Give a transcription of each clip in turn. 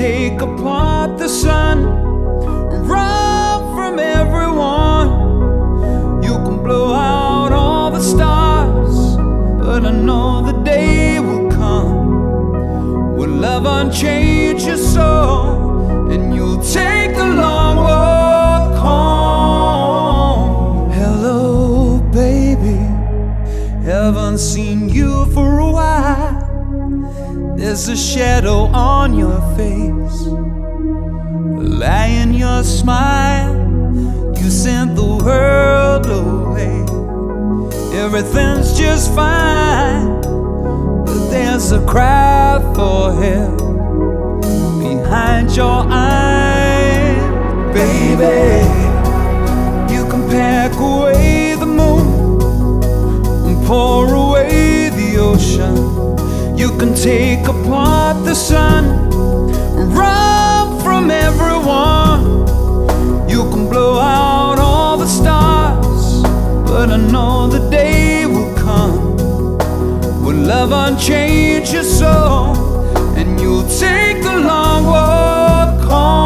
take apart the sun, run from everyone. You can blow out all the stars, but I know the day will come when love unchange your soul, and you'll take the long walk home. Hello, baby, haven't seen you for a while. There's a shadow on your face, lying your smile. You sent the world away. Everything's just fine, but there's a cry for help behind your eyes. Baby, you can pack away the moon and pour away the ocean. You can take apart the sun, run from everyone. You can blow out all the stars, but I know the day will come when love unchange your soul, and you'll take the long walk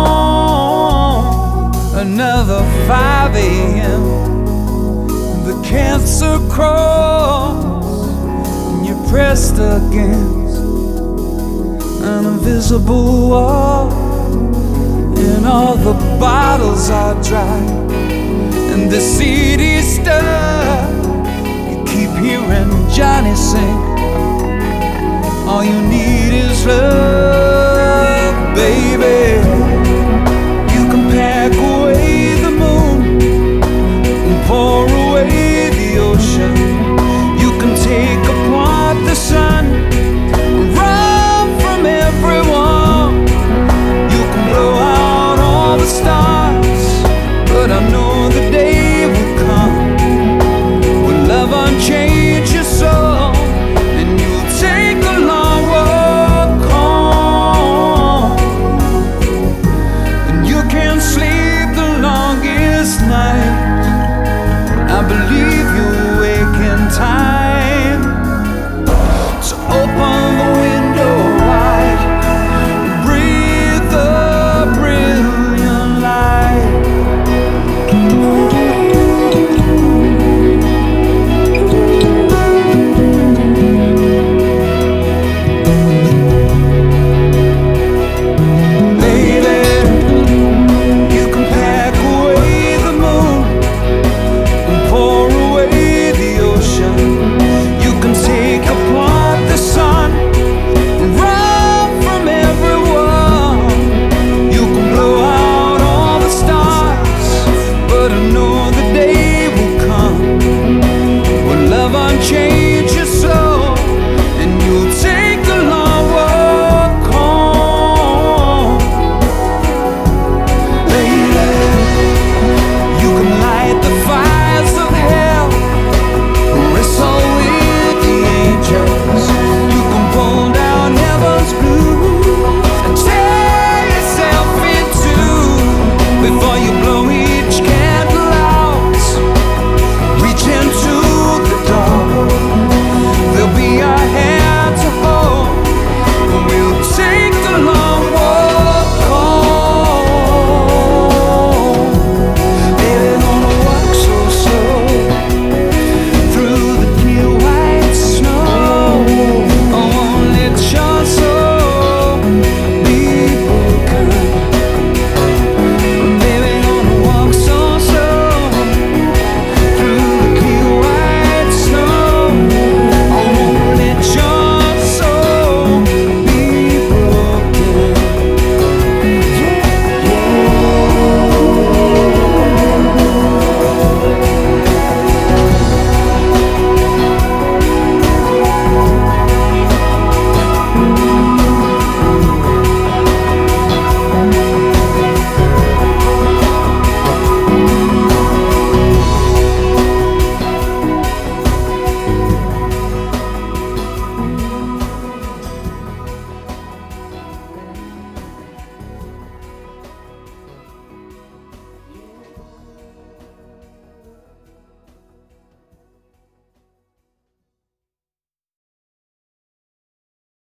home. Another 5 a.m. the cancer cross, and you're pressed against an invisible wall, and all the bottles are dry and the CD's stuck. You keep hearing Johnny sing, all you need is love.